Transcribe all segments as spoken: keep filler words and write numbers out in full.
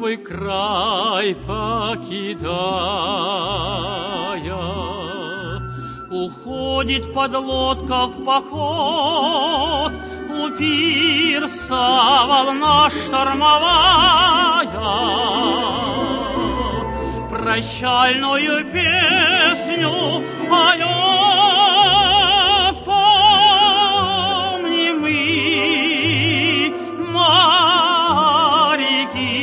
свой край покидая, уходит подлодка в поход, у пирса волна штормовая. Прощальную песню поет, помни мы, моряки,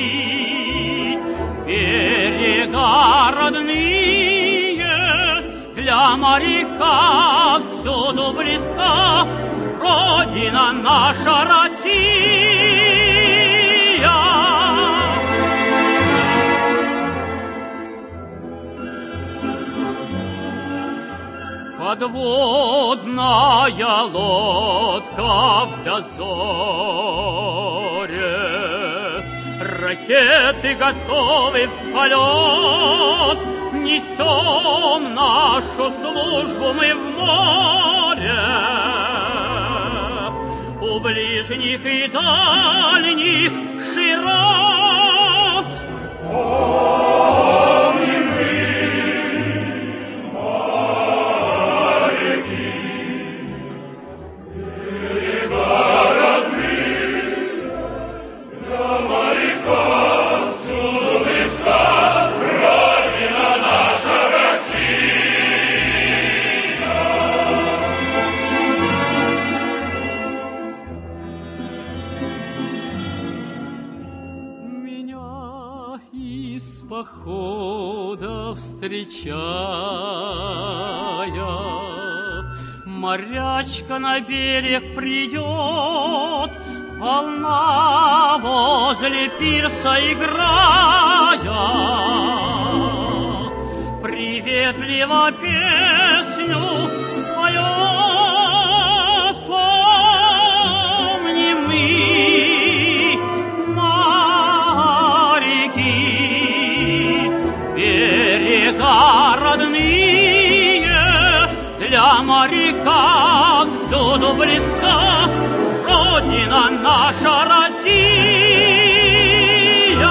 берега родные, для моряка всюду близка Родина наша Россия. Подводная лодка в дозоре, ракеты готовы в полет, несем нашу службу мы в море. У ближних и дальних широт помним мы, моряки, берега родные, для моряка всюду близка Родина наша Россия. Меня из похода встречая, морячка на берег придет, волна возле пирса играя, приветливо песню споет, помни мы, моряки, берега родные, для моряка всюду близка Родина наша Россия.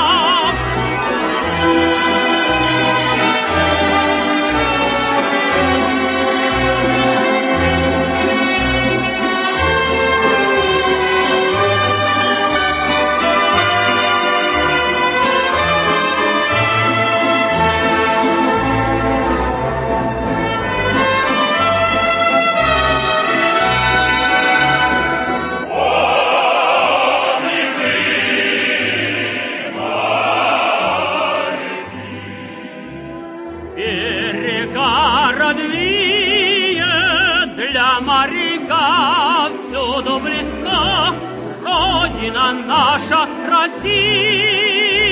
Моряка всюду близка Родина наша Россия.